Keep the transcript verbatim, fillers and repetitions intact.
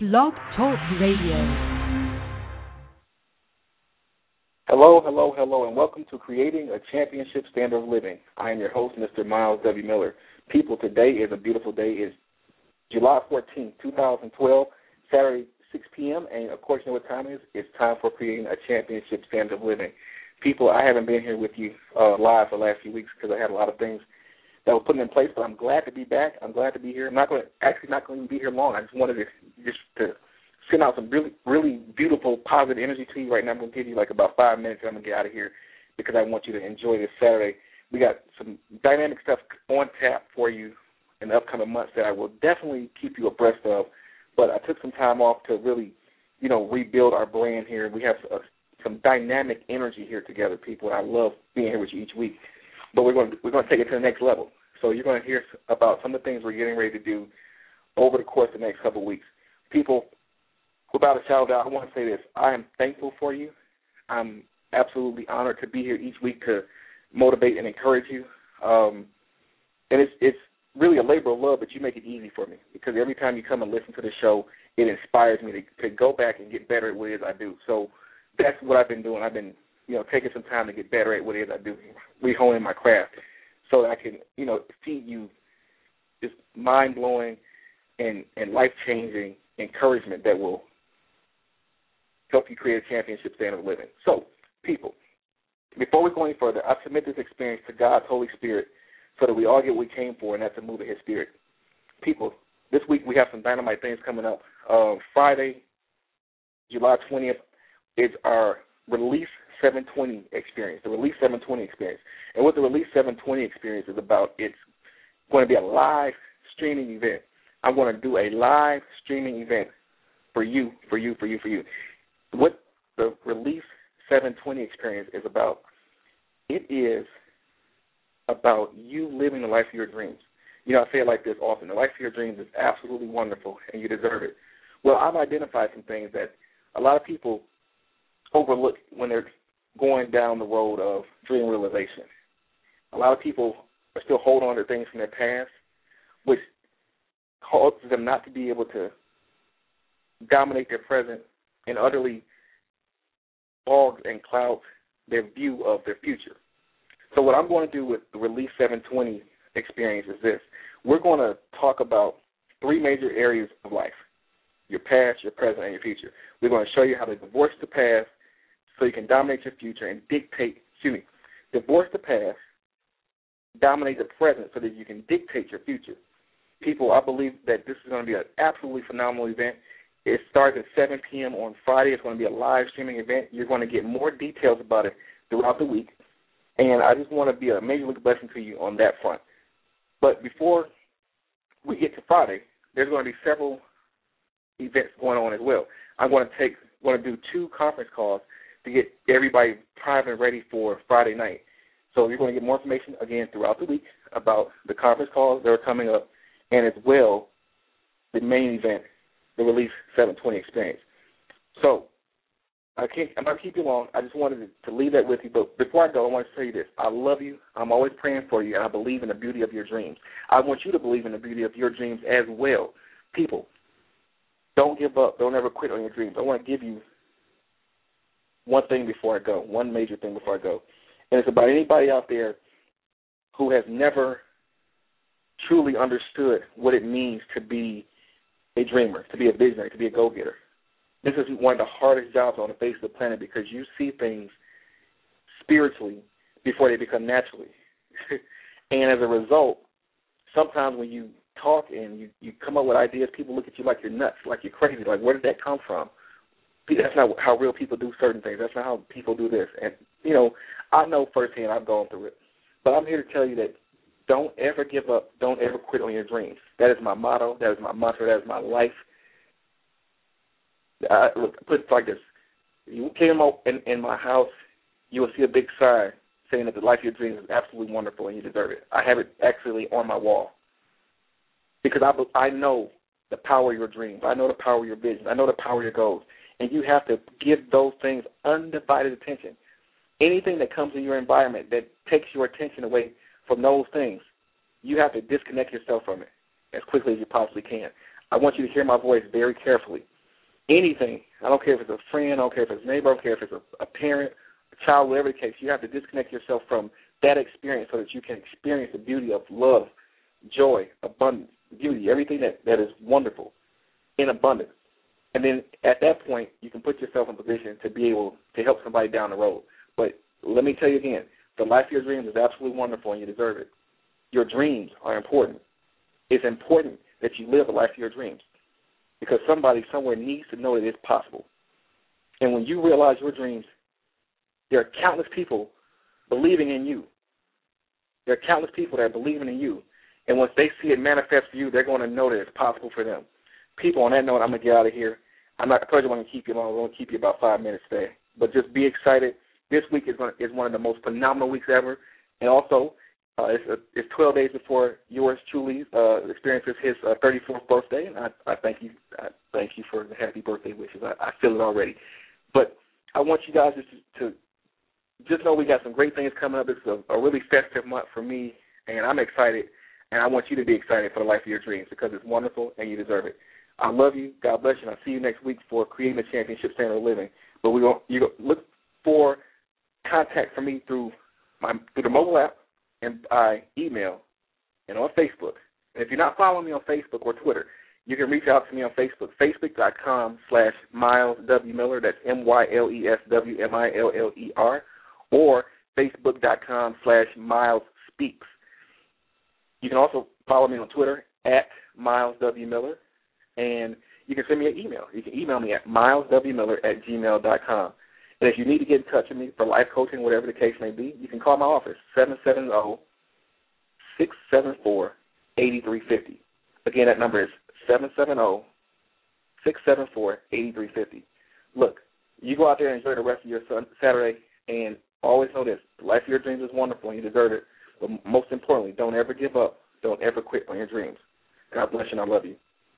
Blog Talk Radio. Hello, hello, hello, and welcome to Creating a Championship Standard of Living. I am your host, Mister Miles W. Miller. People, today is a beautiful day. It's July fourteenth, twenty twelve, Saturday, six p.m., and of course, you know what time it is? It's time for Creating a Championship Standard of Living. People, I haven't been here with you uh, live for the last few weeks because I had a lot of things that were put in place, but I'm glad to be back. I'm glad to be here. I'm not going to, actually not going to be here long. I just wanted to just to send out some really, really beautiful, positive energy to you right now. I'm going to give you like about five minutes, and I'm going to get out of here because I want you to enjoy this Saturday. We got some dynamic stuff on tap for you in the upcoming months that I will definitely keep you abreast of, but I took some time off to really, you know, rebuild our brand here. We have uh, some dynamic energy here together, people, and I love being here with you each week. But we're going to, we're going to take it to the next level. So you're going to hear about some of the things we're getting ready to do over the course of the next couple of weeks. People, without a shadow of a doubt, I want to say this. I am thankful for you. I'm absolutely honored to be here each week to motivate and encourage you. Um, and it's it's really a labor of love, but you make it easy for me because every time you come and listen to the show, it inspires me to, to go back and get better at what it is I do. So that's what I've been doing. I've been you know, taking some time to get better at what it is I do, rehoning my craft so that I can, you know, feed you this mind-blowing and, and life-changing encouragement that will help you create a championship standard of living. So, people, before we go any further, I submit this experience to God's Holy Spirit so that we all get what we came for, and that's to move in His Spirit. People, this week we have some dynamite things coming up. Uh, Friday, July twentieth, is our Release seven twenty experience, the Release seven twenty experience. And what the Release seven twenty experience is about, it's going to be a live streaming event. I'm going to do a live streaming event for you, for you, for you, for you. What the Release seven twenty experience is about, it is about you living the life of your dreams. You know, I say it like this often. The life of your dreams is absolutely wonderful, and you deserve it. Well, I've identified some things that a lot of people overlook when they're going down the road of dream realization. A lot of people are still holding on to things from their past, which causes them not to be able to dominate their present and utterly fog and cloud their view of their future. So what I'm going to do with the Release seven twenty experience is this. We're going to talk about three major areas of life: your past, your present, and your future. We're going to show you how to divorce the past so you can dominate your future and dictate, excuse me, divorce the past, dominate the present so that you can dictate your future. People, I believe that this is going to be an absolutely phenomenal event. It starts at seven p.m. on Friday. It's going to be a live streaming event. You're going to get more details about it throughout the week, and I just want to be a major league blessing to you on that front. But before we get to Friday, there's going to be several events going on as well. I'm going to take, going to do two conference calls to get everybody primed and ready for Friday night. So you're going to get more information, again, throughout the week about the conference calls that are coming up and as well the main event, the Release seven twenty experience. So I can't, I'm not going to keep you long. I just wanted to, to leave that with you. But before I go, I want to tell you this. I love you. I'm always praying for you, and I believe in the beauty of your dreams. I want you to believe in the beauty of your dreams as well. People, don't give up. Don't ever quit on your dreams. I want to give you one thing before I go, one major thing before I go. And it's about anybody out there who has never truly understood what it means to be a dreamer, to be a visionary, to be a go-getter. This is one of the hardest jobs on the face of the planet because you see things spiritually before they become naturally. And as a result, sometimes when you talk and you, you come up with ideas, people look at you like you're nuts, like you're crazy, like where did that come from? That's not how real people do certain things. That's not how people do this. And, you know, I know firsthand, I've gone through it. But I'm here to tell you that don't ever give up. Don't ever quit on your dreams. That is my motto. That is my mantra. That is my life. I, look, put it like this. You came up in, in my house, you will see a big sign saying that the life of your dreams is absolutely wonderful and you deserve it. I have it actually on my wall because I, I know the power of your dreams. I know the power of your vision. I know the power of your goals. And you have to give those things undivided attention. Anything that comes in your environment that takes your attention away from those things, you have to disconnect yourself from it as quickly as you possibly can. I want you to hear my voice very carefully. anything. I don't care if it's a friend, I don't care if it's a neighbor, I don't care if it's a, a parent, a child, whatever the case. You have to disconnect yourself from that experience so that you can experience the beauty of love, joy, abundance, beauty, everything that, that is wonderful in abundance. And then at that point, you can put yourself in a position to be able to help somebody down the road. But let me tell you again, the life of your dreams is absolutely wonderful and you deserve it. Your dreams are important. It's important that you live the life of your dreams because somebody somewhere needs to know that it's possible. And when you realize your dreams, there are countless people believing in you. There are countless people that are believing in you. And once they see it manifest for you, they're going to know that it's possible for them. People, on that note, I'm going to get out of here. I'm not, I told you I'm going to keep you long. I'm going to keep you about five minutes today. But just be excited. This week is, going to, is one of the most phenomenal weeks ever. And also, uh, it's, a, it's twelve days before yours truly uh, experiences his uh, thirty-fourth birthday. And I, I thank you I thank you for the happy birthday wishes. I, I feel it already. But I want you guys just to, to just know we got some great things coming up. It's a, a really festive month for me, and I'm excited. And I want you to be excited for the life of your dreams because it's wonderful and you deserve it. I love you. God bless you. And I'll see you next week for Creating a Championship Standard of Living. But we will, you look for contact from me through my through the mobile app and by email and on Facebook. And if you're not following me on Facebook or Twitter, you can reach out to me on Facebook, facebook.com slash Miles W. Miller. That's M Y L E S W M I L L E R. Or facebook.com slash Miles Speaks. You can also follow me on Twitter at Miles W. Miller. And you can send me an email. You can email me at mileswmiller at gmail dot com. And if you need to get in touch with me for life coaching, whatever the case may be, you can call my office, seven seven zero, six seven four, eight three five zero. Again, that number is seven seven zero, six seven four, eight three five zero. Look, you go out there and enjoy the rest of your Saturday, and always know this, the life of your dreams is wonderful and you deserve it. But most importantly, don't ever give up. Don't ever quit on your dreams. God bless you and I love you.